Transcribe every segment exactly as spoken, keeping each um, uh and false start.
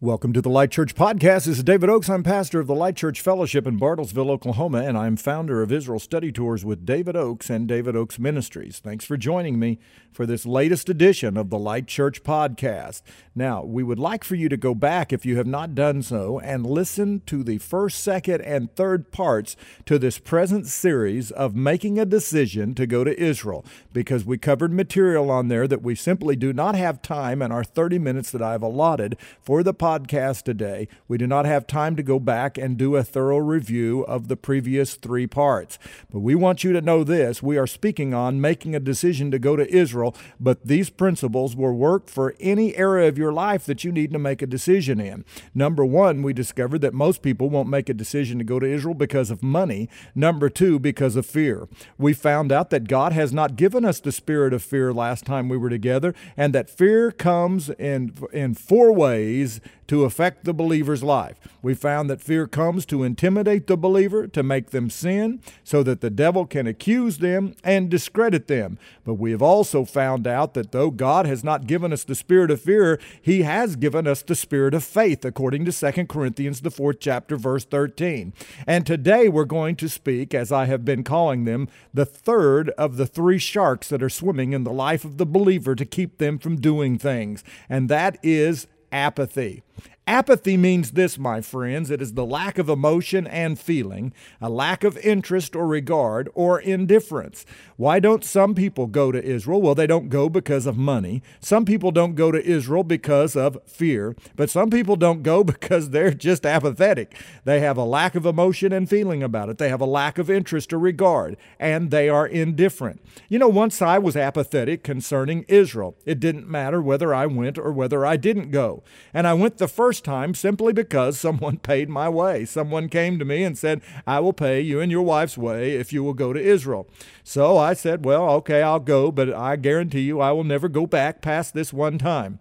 Welcome to the Light Church Podcast. This is David Oakes. I'm pastor of the Light Church Fellowship in Bartlesville, Oklahoma, and I'm founder of Israel Study Tours with David Oakes and David Oakes Ministries. Thanks for joining me for this latest edition of the Light Church Podcast. Now, we would like for you to go back, if you have not done so, and listen to the first, second, and third parts to this present series of making a decision to go to Israel, because we covered material on there that we simply do not have time in our thirty minutes that I've allotted for the podcast. podcast today. We do not have time to go back and do a thorough review of the previous three parts. But we want you to know this. We are speaking on making a decision to go to Israel, but these principles will work for any area of your life that you need to make a decision in. Number one, we discovered that most people won't make a decision to go to Israel because of money. Number two, because of fear. We found out that God has not given us the spirit of fear last time we were together, and that fear comes in, in four ways to affect the believer's life. We found that fear comes to intimidate the believer, to make them sin, so that the devil can accuse them and discredit them. But we have also found out that though God has not given us the spirit of fear, He has given us the spirit of faith, according to Second Corinthians, the fourth chapter, verse thirteen. And today we're going to speak, as I have been calling them, the third of the three sharks that are swimming in the life of the believer to keep them from doing things, and that is apathy. Apathy means this, my friends. It is the lack of emotion and feeling, a lack of interest or regard or indifference. Why don't some people go to Israel? Well, they don't go because of money. Some people don't go to Israel because of fear, but some people don't go because they're just apathetic. They have a lack of emotion and feeling about it. They have a lack of interest or regard, and they are indifferent. You know, once I was apathetic concerning Israel. It didn't matter whether I went or whether I didn't go. And I went the first time simply because someone paid my way. Someone came to me and said, I will pay you and your wife's way if you will go to Israel. So I said, well, okay, I'll go, but I guarantee you I will never go back past this one time.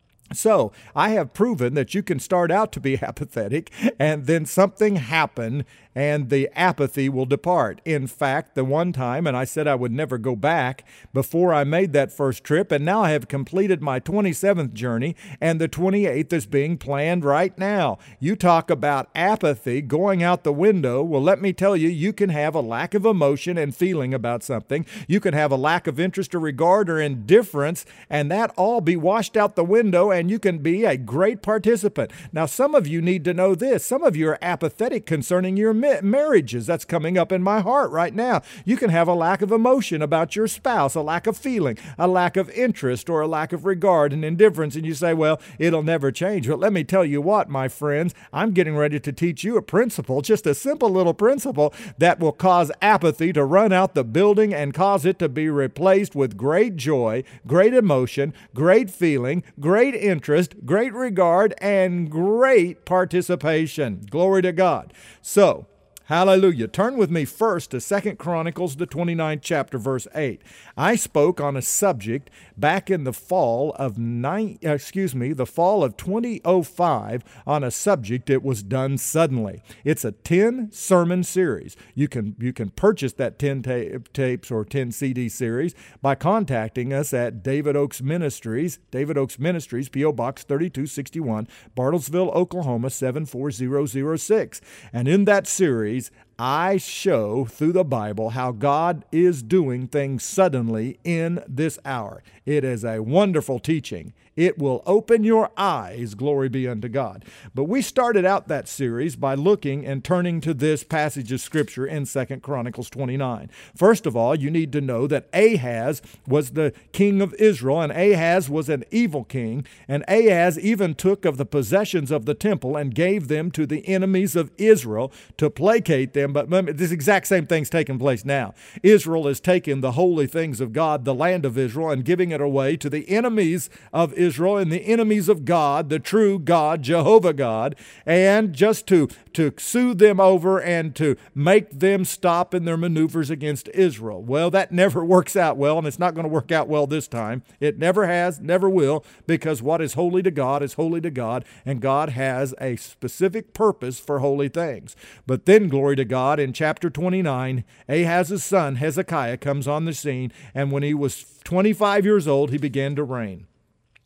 So I have proven that you can start out to be apathetic and then something happen and the apathy will depart. In fact, the one time, and I said I would never go back before I made that first trip, and now I have completed my twenty-seventh journey, and the twenty-eighth is being planned right now. You talk about apathy going out the window. Well, let me tell you, you can have a lack of emotion and feeling about something. You can have a lack of interest or regard or indifference, and that all be washed out the window, and you can be a great participant. Now, some of you need to know this. Some of you are apathetic concerning your marriages. That's coming up in my heart right now. You can have a lack of emotion about your spouse, a lack of feeling, a lack of interest, or a lack of regard and indifference, and you say, well, it'll never change. But let me tell you what, my friends, I'm getting ready to teach you a principle, just a simple little principle that will cause apathy to run out the building and cause it to be replaced with great joy, great emotion, great feeling, great interest, great regard, and great participation. Glory to God. So, hallelujah. Turn with me first to Second Chronicles, the twenty-ninth chapter, verse eight. I spoke on a subject back in the fall of nine, excuse me, the fall of twenty oh five on a subject that was done suddenly. It's a ten sermon series. You can you can purchase that ten ta- tapes or ten C D series by contacting us at David Oakes Ministries, David Oakes Ministries, P O Box thirty-two sixty-one, Bartlesville, Oklahoma seven four zero zero six. And in that series, I show through the Bible how God is doing things suddenly in this hour. It is a wonderful teaching. It will open your eyes, glory be unto God. But we started out that series by looking and turning to this passage of Scripture in Second Chronicles twenty-nine. First of all, you need to know that Ahaz was the king of Israel, and Ahaz was an evil king, and Ahaz even took of the possessions of the temple and gave them to the enemies of Israel to placate them. But this exact same thing's taking place now. Israel has taken the holy things of God, the land of Israel, and giving it away to the enemies of Israel and the enemies of God, the true God, Jehovah God, and just to, to soothe them over and to make them stop in their maneuvers against Israel. Well, that never works out well, and it's not going to work out well this time. It never has, never will, because what is holy to God is holy to God, and God has a specific purpose for holy things. But then, glory to God, in chapter twenty-nine, Ahaz's son Hezekiah comes on the scene, and when he was twenty-five years old, he began to reign.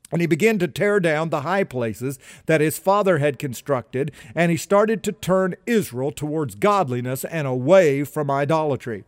And he began to tear down the high places that his father had constructed, and he started to turn Israel towards godliness and away from idolatry.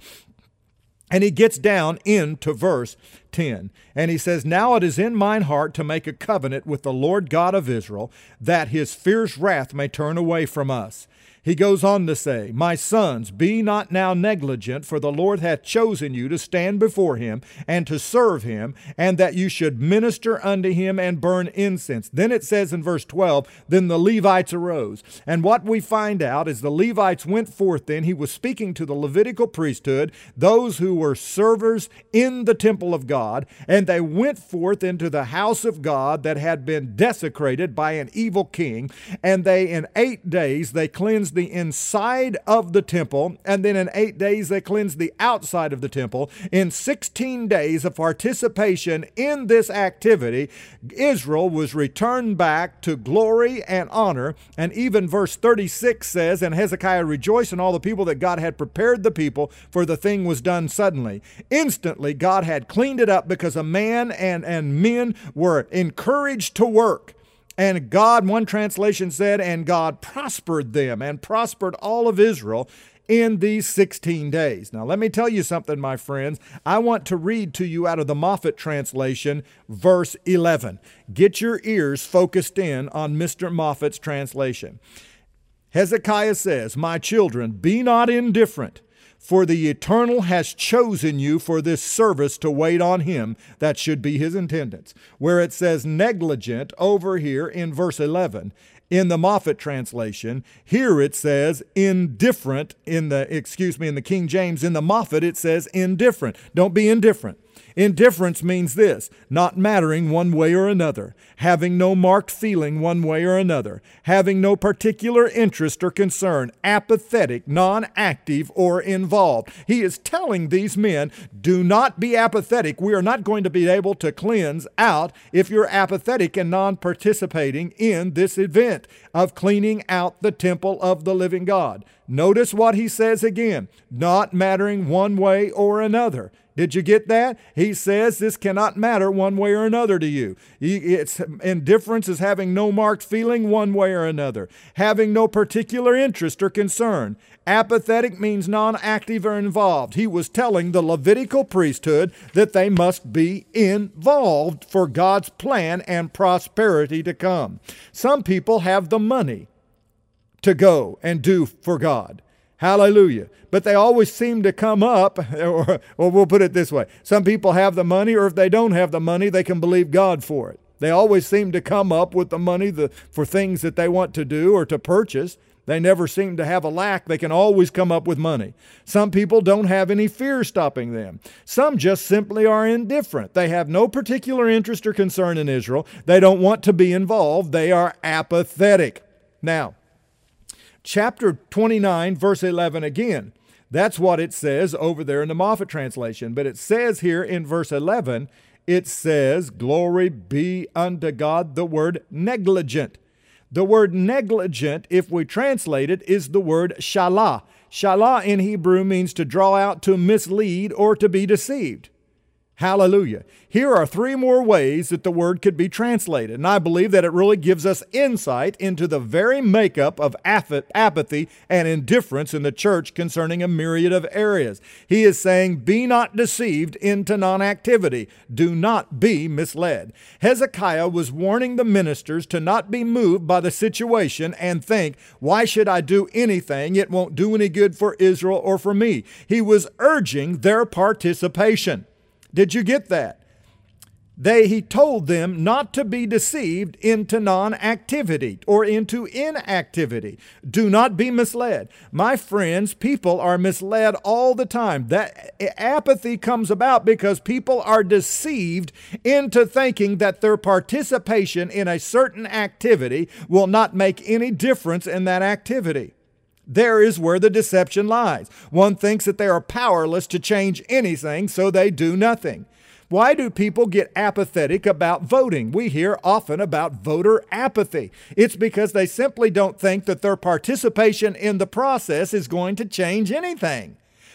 And he gets down into verse ten, and he says, "Now it is in mine heart to make a covenant with the Lord God of Israel, that his fierce wrath may turn away from us." He goes on to say, "My sons, be not now negligent, for the Lord hath chosen you to stand before him and to serve him, and that you should minister unto him and burn incense." Then it says in verse twelve, "Then the Levites arose." And what we find out is the Levites went forth then. He was speaking to the Levitical priesthood, those who were servers in the temple of God, and they went forth into the house of God that had been desecrated by an evil king, and they in eight days they cleansed the inside of the temple, and then in eight days they cleansed the outside of the temple. In sixteen days of participation in this activity, Israel was returned back to glory and honor. And even verse thirty-six says, "And Hezekiah rejoiced in all the people that God had prepared the people, for the thing was done suddenly." Instantly, God had cleaned it up because a man and, and men were encouraged to work. And God, one translation said, and God prospered them and prospered all of Israel in these sixteen days. Now, let me tell you something, my friends. I want to read to you out of the Moffatt translation, verse eleven. Get your ears focused in on Mister Moffatt's translation. Hezekiah says, "My children, be not indifferent, for the Eternal has chosen you for this service to wait on him." That should be his intendants. Where it says negligent over here in verse eleven, in the Moffatt translation, here it says indifferent in the, excuse me, in the King James. In the Moffatt it says indifferent. Don't be indifferent. Indifference means this: not mattering one way or another, having no marked feeling one way or another, having no particular interest or concern, apathetic, non-active, or involved. He is telling these men, do not be apathetic. We are not going to be able to cleanse out if you're apathetic and non-participating in this event of cleaning out the temple of the living God. Notice what he says again: not mattering one way or another. Did you get that? He says this cannot matter one way or another to you. It's, indifference is having no marked feeling one way or another, having no particular interest or concern. Apathetic means non-active or involved. He was telling the Levitical priesthood that they must be involved for God's plan and prosperity to come. Some people have the money to go and do for God. Hallelujah. But they always seem to come up, or, or we'll put it this way. Some people have the money, or if they don't have the money, they can believe God for it. They always seem to come up with the money the, for things that they want to do or to purchase. They never seem to have a lack. They can always come up with money. Some people don't have any fear stopping them. Some just simply are indifferent. They have no particular interest or concern in Israel. They don't want to be involved. They are apathetic. Now, chapter twenty-nine, verse eleven again. That's what it says over there in the Moffatt translation. But it says here in verse eleven, it says, "Glory be unto God," the word negligent. The word negligent, if we translate it, is the word shalah. Shalah in Hebrew means to draw out, to mislead, or to be deceived. Hallelujah. Here are three more ways that the word could be translated, and I believe that it really gives us insight into the very makeup of apathy and indifference in the church concerning a myriad of areas. He is saying, be not deceived into non-activity. Do not be misled. Hezekiah was warning the ministers to not be moved by the situation and think, why should I do anything? It won't do any good for Israel or for me. He was urging their participation. Did you get that? They, he told them not to be deceived into non-activity or into inactivity. Do not be misled. My friends, people are misled all the time. That apathy comes about because people are deceived into thinking that their participation in a certain activity will not make any difference in that activity. There is where the deception lies. One thinks that they are powerless to change anything, so they do nothing. Why do people get apathetic about voting? We hear often about voter apathy. It's because they simply don't think that their participation in the process is going to change anything.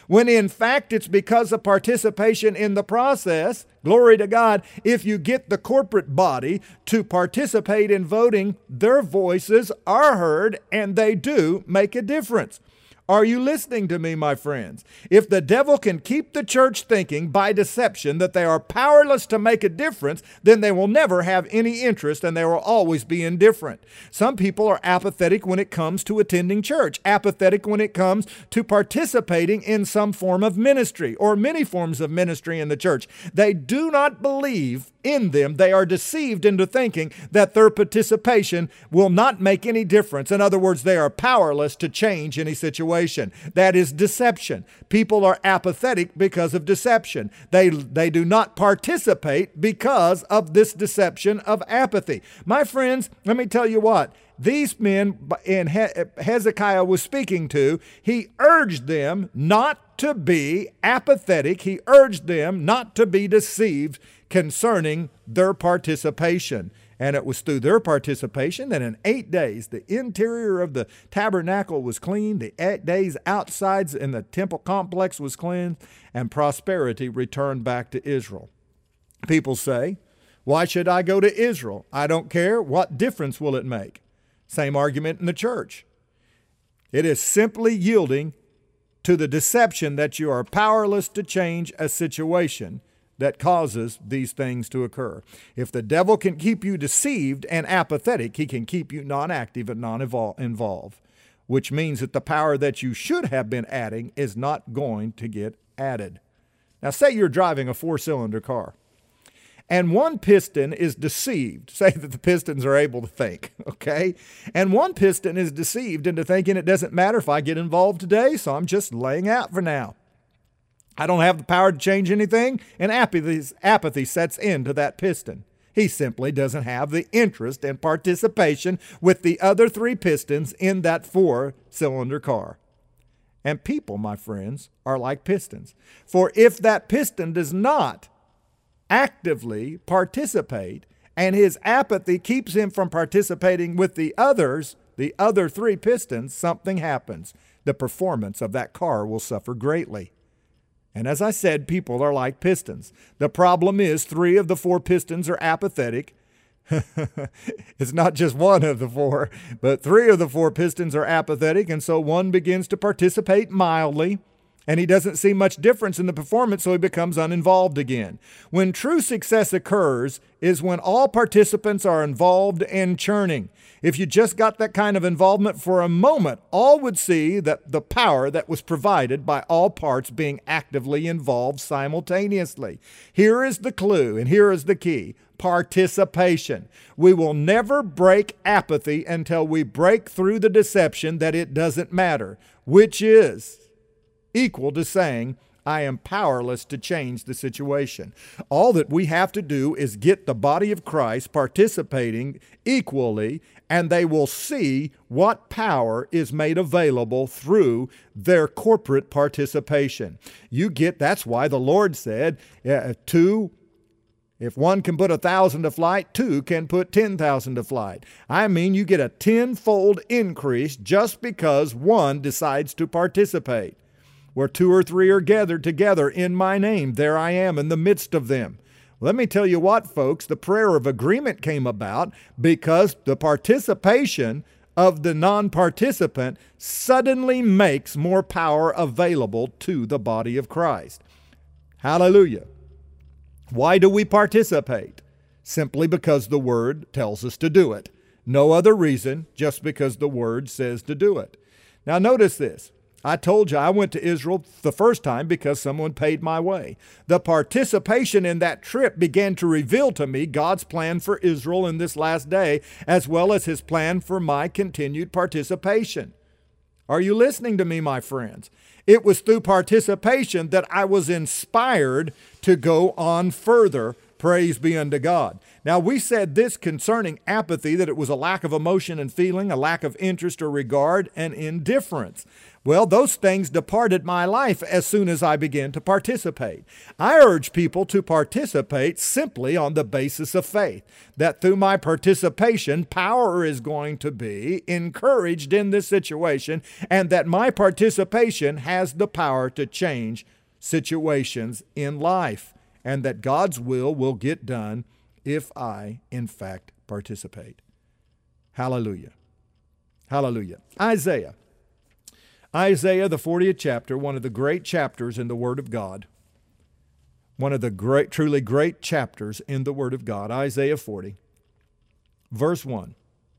when in fact it's because of participation in the process. Glory to God. If you get the corporate body to participate in voting, their voices are heard and they do make a difference. Are you listening to me, my friends? If the devil can keep the church thinking by deception that they are powerless to make a difference, then they will never have any interest and they will always be indifferent. Some people are apathetic when it comes to attending church, apathetic when it comes to participating in some form of ministry or many forms of ministry in the church. They do not believe in them. They are deceived into thinking that their participation will not make any difference. In other words, they are powerless to change any situation. That is deception. People are apathetic because of deception. They, they do not participate because of this deception of apathy. My friends, let me tell you what. These men in Hezekiah was speaking to, he urged them not to be apathetic. He urged them not to be deceived concerning their participation. And it was through their participation that in eight days, the interior of the tabernacle was cleaned, the eight days outsides in the temple complex was cleansed, and prosperity returned back to Israel. People say, why should I go to Israel? I don't care. What difference will it make? Same argument in the church. It is simply yielding to the deception that you are powerless to change a situation that causes these things to occur. If the devil can keep you deceived and apathetic, he can keep you non-active and non-involved, which means that the power that you should have been adding is not going to get added. Now, say you're driving a four-cylinder car, and one piston is deceived. Say that the pistons are able to think, okay? And one piston is deceived into thinking it doesn't matter if I get involved today, so I'm just laying out for now. I don't have the power to change anything, and apathy, apathy sets into that piston. He simply doesn't have the interest and participation with the other three pistons in that four-cylinder car. And people, my friends, are like pistons. For if that piston does not actively participate, and his apathy keeps him from participating with the others, the other three pistons, something happens. The performance of that car will suffer greatly. And as I said, people are like pistons. The problem is three of the four pistons are apathetic. It's not just one of the four, but three of the four pistons are apathetic, and so one begins to participate mildly, and he doesn't see much difference in the performance, so he becomes uninvolved again. When true success occurs is when all participants are involved and churning. If you just got that kind of involvement for a moment, all would see that the power that was provided by all parts being actively involved simultaneously. Here is the clue, and here is the key. Participation. We will never break apathy until we break through the deception that it doesn't matter, which is equal to saying, I am powerless to change the situation. All that we have to do is get the body of Christ participating equally, and they will see what power is made available through their corporate participation. You get, that's why the Lord said, uh, two If one can put a thousand to flight, two can put ten thousand to flight. I mean, you get a tenfold increase just because one decides to participate. Where two or three are gathered together in my name, there I am in the midst of them. Let me tell you what, folks, the prayer of agreement came about because the participation of the non-participant suddenly makes more power available to the body of Christ. Hallelujah. Why do we participate? Simply because the Word tells us to do it. No other reason, just because the Word says to do it. Now notice this. I told you I went to Israel the first time because someone paid my way. The participation in that trip began to reveal to me God's plan for Israel in this last day, as well as His plan for my continued participation. Are you listening to me, my friends? It was through participation that I was inspired to go on further, Praise be unto God. Now, we said this concerning apathy, that it was a lack of emotion and feeling, a lack of interest or regard, and indifference. Well, those things departed my life as soon as I began to participate. I urge people to participate simply on the basis of faith, that through my participation, power is going to be encouraged in this situation, and that my participation has the power to change situations in life, and that God's will will get done if I, in fact, participate. Hallelujah. Hallelujah. Isaiah. Isaiah, the fortieth chapter, one of the great chapters in the Word of God. One of the great, truly great chapters in the Word of God. Isaiah forty, verse one.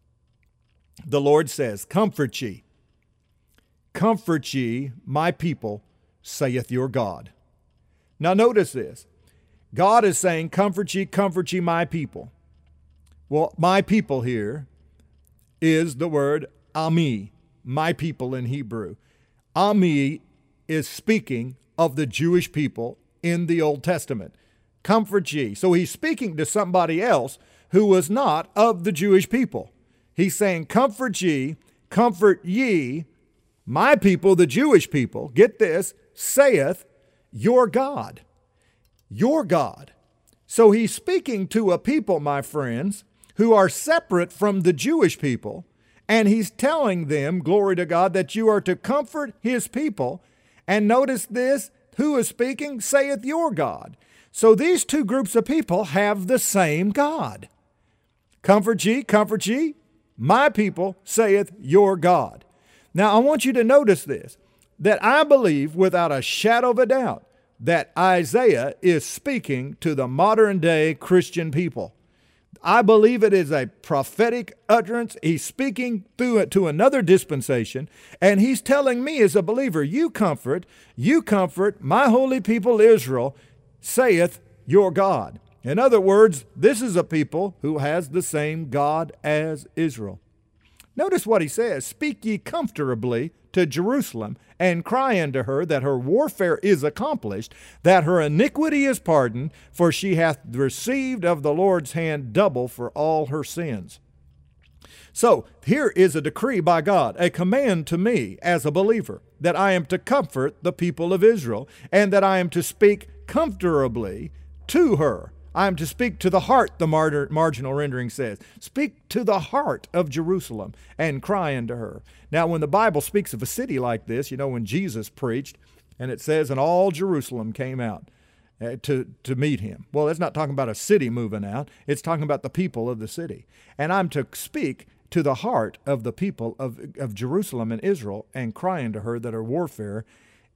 The Lord says, Comfort ye, comfort ye, my people, saith your God. Now notice this. God is saying, comfort ye, comfort ye, my people. Well, my people here is the word Ami, my people in Hebrew. Ami is speaking of the Jewish people in the Old Testament. Comfort ye. So he's speaking to somebody else who was not of the Jewish people. He's saying, comfort ye, comfort ye, my people, the Jewish people, get this, saith your God. Your God. So he's speaking to a people, my friends, who are separate from the Jewish people, and he's telling them, glory to God, that you are to comfort his people. And notice this, who is speaking? Saith your God. So these two groups of people have the same God. Comfort ye, comfort ye, my people, saith your God. Now I want you to notice this, that I believe without a shadow of a doubt that Isaiah is speaking to the modern day Christian people. I believe it is a prophetic utterance. He's speaking through it to another dispensation, and he's telling me as a believer, you comfort, you comfort my holy people Israel, saith your God. In other words, this is a people who has the same God as Israel. Notice what he says, speak ye comfortably to Jerusalem, and cry unto her that her warfare is accomplished, that her iniquity is pardoned, for she hath received of the Lord's hand double for all her sins. So here is a decree by God, a command to me as a believer, that I am to comfort the people of Israel, and that I am to speak comfortably to her. I am to speak to the heart, the mar- marginal rendering says. Speak to the heart of Jerusalem and cry unto her. Now, when the Bible speaks of a city like this, you know, when Jesus preached, and it says, and all Jerusalem came out uh, to, to meet him. Well, it's not talking about a city moving out. It's talking about the people of the city. And I'm to speak to the heart of the people of, of Jerusalem and Israel and cry unto her that her warfare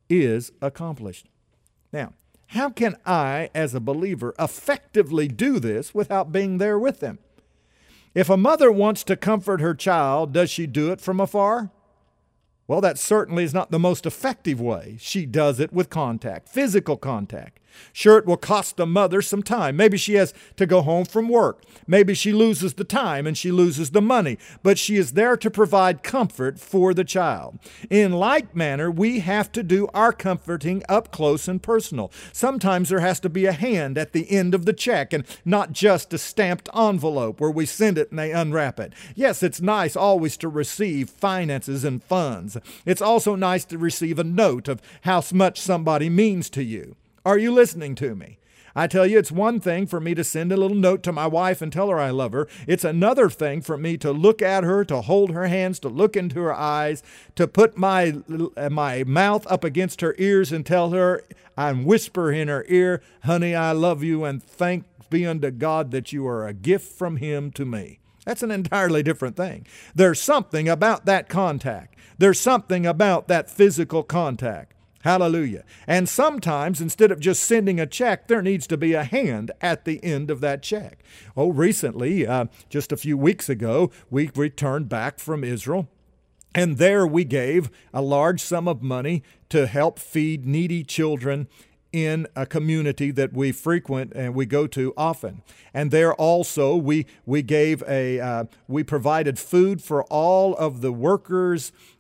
is accomplished. Now, how can I, as a believer, effectively do this without being there with them? If a mother wants to comfort her child, does she do it from afar? Well, that certainly is not the most effective way. She does it with contact, physical contact. Sure, it will cost the mother some time. Maybe she has to go home from work. Maybe she loses the time and she loses the money, but she is there to provide comfort for the child. In like manner, we have to do our comforting up close and personal. Sometimes there has to be a hand at the end of the check and not just a stamped envelope where we send it and they unwrap it. Yes, it's nice always to receive finances and funds. It's also nice to receive a note of how much somebody means to you. Are you listening to me? I tell you, it's one thing for me to send a little note to my wife and tell her I love her. It's another thing for me to look at her, to hold her hands, to look into her eyes, to put my, my mouth up against her ears and tell her and whisper in her ear, honey, I love you, and thanks be unto God that you are a gift from him to me. That's an entirely different thing. There's something about that contact. There's something about that physical contact. Hallelujah. And sometimes, instead of just sending a check, there needs to be a hand at the end of that check. Oh, recently, uh, just a few weeks ago, we returned back from Israel. And there we gave a large sum of money to help feed needy children in a community that we frequent and we go to often. And there also we we gave a uh, we provided food for all of the workers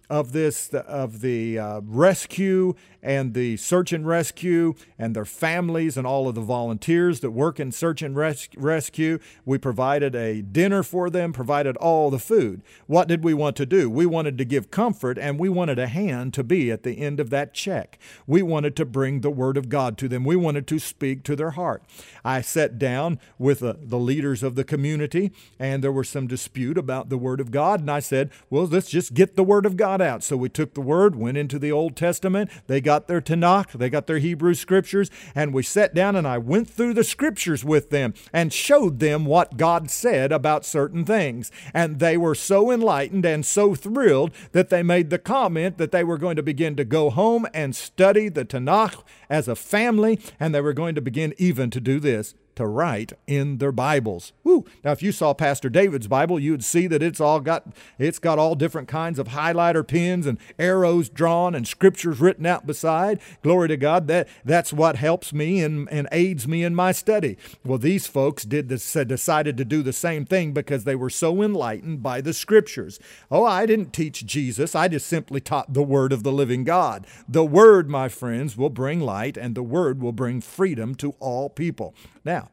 of this, of the uh, rescue and the search and rescue and their families and all of the volunteers that work in search and res- rescue. We provided a dinner for them, provided all the food. What did we want to do? We wanted to give comfort, and we wanted a hand to be at the end of that check. We wanted to bring the Word of God to them. We wanted to speak to their heart. I sat down with uh, the leaders of the community, and there was some dispute about the Word of God, and I said, well, let's just get the Word of God out. So we took the Word, went into the Old Testament. They got their Tanakh, they got their Hebrew Scriptures, and we sat down and I went through the Scriptures with them and showed them what God said about certain things. And they were so enlightened and so thrilled that they made the comment that they were going to begin to go home and study the Tanakh as a family, and they were going to begin even to do this, to write in their Bibles. Woo. Now, if you saw Pastor David's Bible, you would see that it's all got it's got all different kinds of highlighter pens and arrows drawn and scriptures written out beside. Glory to God. That that's what helps me and, and aids me in my study. Well, these folks did this, decided to do the same thing because they were so enlightened by the Scriptures. Oh, I didn't teach Jesus. I just simply taught the Word of the living God. The Word, my friends, will bring light, and the Word will bring freedom to all people. Now,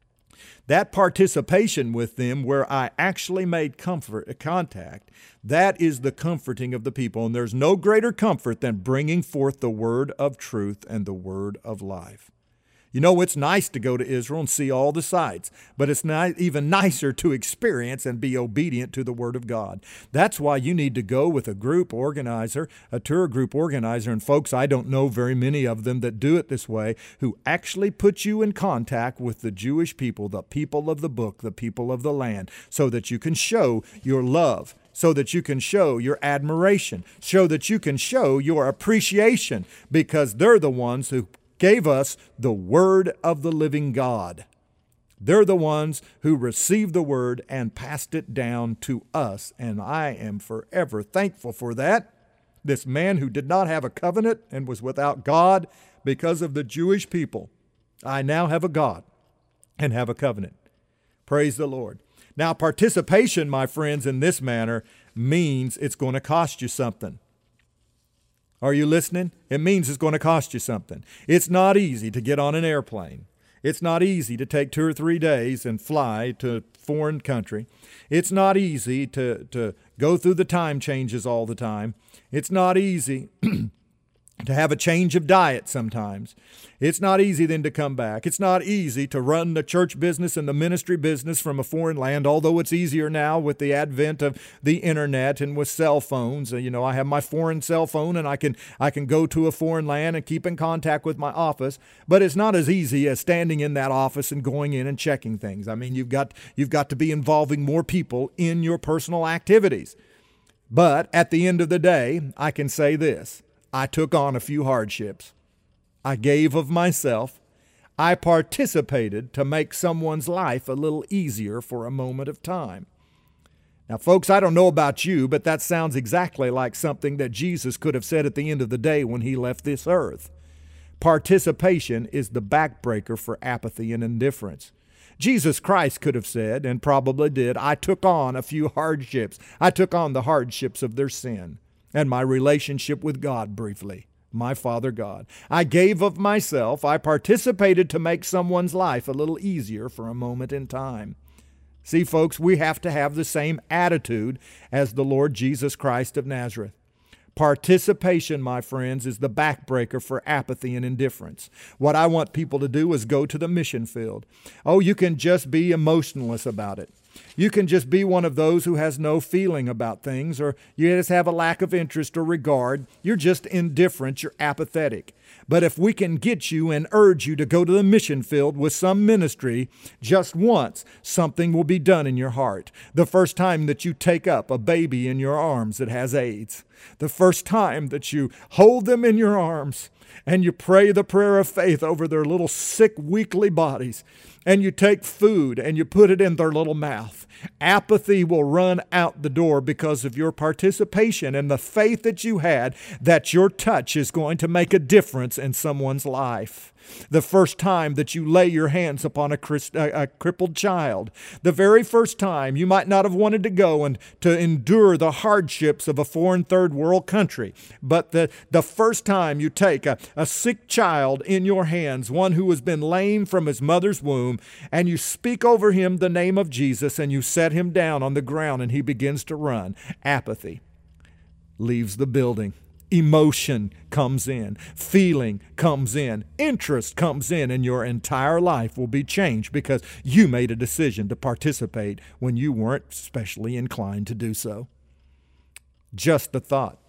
that participation with them where I actually made comfort, contact, that is the comforting of the people. And there's no greater comfort than bringing forth the word of truth and the word of life. You know, it's nice to go to Israel and see all the sights, but it's not even nicer to experience and be obedient to the Word of God. That's why you need to go with a group organizer, a tour group organizer, and folks, I don't know very many of them that do it this way, who actually put you in contact with the Jewish people, the people of the book, the people of the land, so that you can show your love, so that you can show your admiration, so that you can show your appreciation, because they're the ones who gave us the Word of the living God. They're the ones who received the Word and passed it down to us, and I am forever thankful for that. This man who did not have a covenant and was without God because of the Jewish people, I now have a God and have a covenant. Praise the Lord. Now, participation, my friends, in this manner means it's going to cost you something. Are you listening? It means it's going to cost you something. It's not easy to get on an airplane. It's not easy to take two or three days and fly to a foreign country. It's not easy to, to go through the time changes all the time. It's not easy to have a change of diet sometimes. It's not easy then to come back. It's not easy to run the church business and the ministry business from a foreign land, although it's easier now with the advent of the internet and with cell phones. You know, I have my foreign cell phone and I can I can go to a foreign land and keep in contact with my office, but it's not as easy as standing in that office and going in and checking things. I mean, you've got you've got to be involving more people in your personal activities. But at the end of the day, I can say this. I took on a few hardships. I gave of myself. I participated to make someone's life a little easier for a moment of time. Now, folks, I don't know about you, but that sounds exactly like something that Jesus could have said at the end of the day when he left this earth. Participation is the backbreaker for apathy and indifference. Jesus Christ could have said, and probably did, I took on a few hardships. I took on the hardships of their sin and my relationship with God briefly, my Father God. I gave of myself. I participated to make someone's life a little easier for a moment in time. See, folks, we have to have the same attitude as the Lord Jesus Christ of Nazareth. Participation, my friends, is the backbreaker for apathy and indifference. What I want people to do is go to the mission field. Oh, you can just be emotionless about it. You can just be one of those who has no feeling about things, or you just have a lack of interest or regard. You're just indifferent. You're apathetic. But if we can get you and urge you to go to the mission field with some ministry just once, something will be done in your heart. The first time that you take up a baby in your arms that has AIDS, the first time that you hold them in your arms and you pray the prayer of faith over their little sick, weakly bodies, and you take food and you put it in their little mouth, apathy will run out the door because of your participation and the faith that you had that your touch is going to make a difference in someone's life. the first time that you lay your hands upon a, Christ, a, a crippled child, the very first time you might not have wanted to go and to endure the hardships of a foreign third world country, but the, the first time you take a, a sick child in your hands, one who has been lame from his mother's womb, and you speak over him the name of Jesus, and you set him down on the ground and he begins to run, apathy leaves the building. Emotion comes in, feeling comes in, interest comes in, and your entire life will be changed because you made a decision to participate when you weren't especially inclined to do so. Just the thought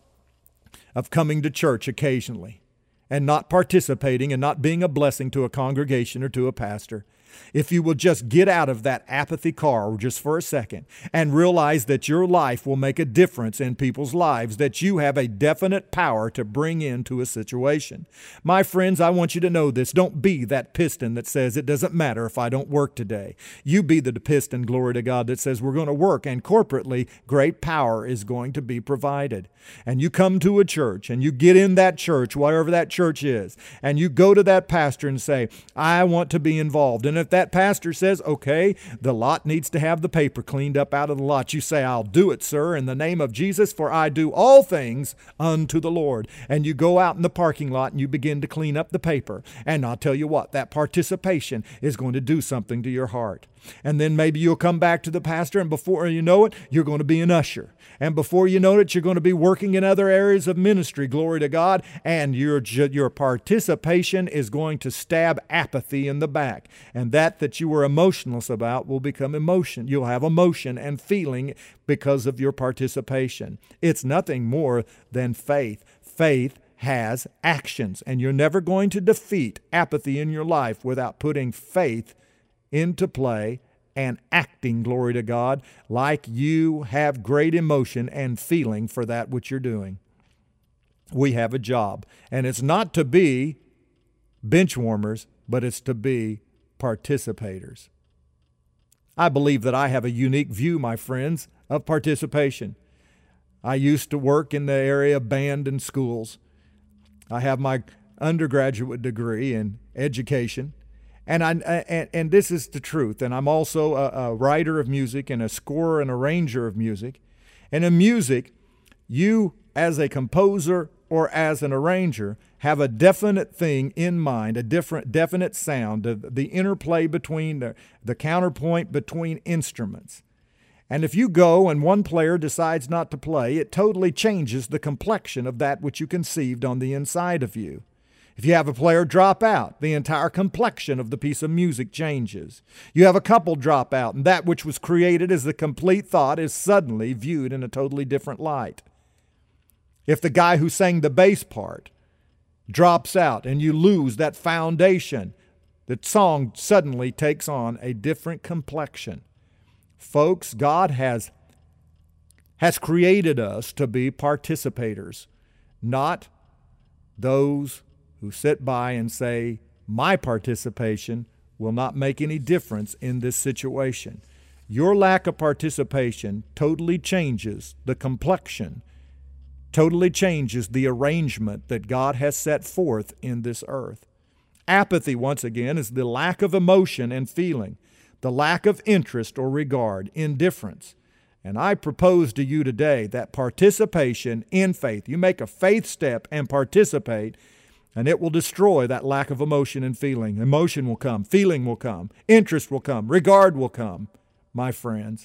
of coming to church occasionally and not participating and not being a blessing to a congregation or to a pastor, if you will just get out of that apathy car just for a second and realize that your life will make a difference in people's lives, that you have a definite power to bring into a situation. My friends, I want you to know this. Don't be that piston that says it doesn't matter if I don't work today. You be the piston, glory to God, that says we're going to work, and corporately great power is going to be provided. And you come to a church and you get in that church, whatever that church is, and you go to that pastor and say, I want to be involved. And if that pastor says, okay, the lot needs to have the paper cleaned up out of the lot, you say, I'll do it, sir, in the name of Jesus, for I do all things unto the Lord. And you go out in the parking lot and you begin to clean up the paper. And I'll tell you what, that participation is going to do something to your heart. And then maybe you'll come back to the pastor, and before you know it, you're going to be an usher. And before you know it, you're going to be working in other areas of ministry, glory to God, and your, your participation is going to stab apathy in the back. And that that you were emotionless about will become emotion. You'll have emotion and feeling because of your participation. It's nothing more than faith. Faith has actions, and you're never going to defeat apathy in your life without putting faith into play and acting, glory to God, like you have great emotion and feeling for that which you're doing. We have a job, and it's not to be bench warmers, but it's to be participators. I believe that I have a unique view, my friends, of participation. I used to work in the area of band and schools. I have my undergraduate degree in education. And I and, and this is the truth. And I'm also a, a writer of music and a scorer and arranger of music. And in music, you as a composer or as an arranger have a definite thing in mind, a different definite sound, the, the interplay between the, the counterpoint between instruments. And if you go and one player decides not to play, it totally changes the complexion of that which you conceived on the inside of you. If you have a player drop out, the entire complexion of the piece of music changes. You have a couple drop out, and that which was created as the complete thought is suddenly viewed in a totally different light. If the guy who sang the bass part drops out and you lose that foundation, the song suddenly takes on a different complexion. Folks, God has, has created us to be participators, not those who sit by and say, my participation will not make any difference in this situation. Your lack of participation totally changes the complexion, totally changes the arrangement that God has set forth in this earth. Apathy, once again, is the lack of emotion and feeling, the lack of interest or regard, indifference. And I propose to you today that participation in faith, you make a faith step and participate, and it will destroy that lack of emotion and feeling. Emotion will come, feeling will come, interest will come, regard will come, my friends.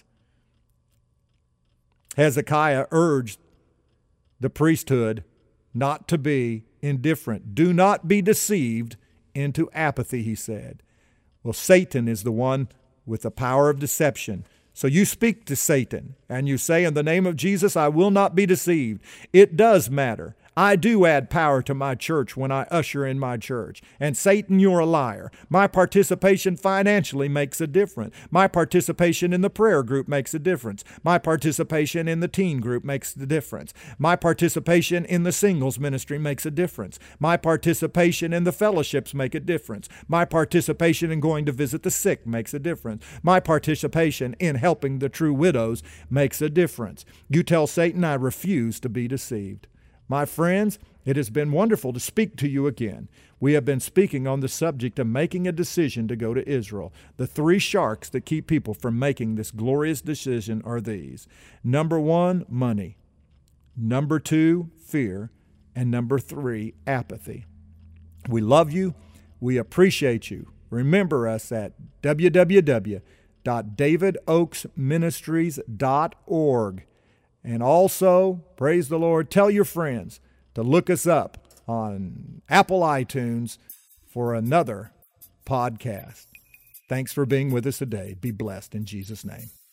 Hezekiah urged the priesthood not to be indifferent. Do not be deceived into apathy, he said. Well, Satan is the one with the power of deception. So you speak to Satan and you say, in the name of Jesus, I will not be deceived. It does matter. I do add power to my church when I usher in my church. And Satan, you're a liar. My participation financially makes a difference. My participation in the prayer group makes a difference. My participation in the teen group makes the difference. My participation in the singles ministry makes a difference. My participation in the fellowships make a difference. My participation in going to visit the sick makes a difference. My participation in helping the true widows makes a difference. You tell Satan, I refuse to be deceived. My friends, it has been wonderful to speak to you again. We have been speaking on the subject of making a decision to go to Israel. The three sharks that keep people from making this glorious decision are these. Number one, money. Number two, fear. And number three, apathy. We love you. We appreciate you. Remember us at w w w dot david oaks ministries dot org. And also, praise the Lord, tell your friends to look us up on Apple iTunes for another podcast. Thanks for being with us today. Be blessed in Jesus' name.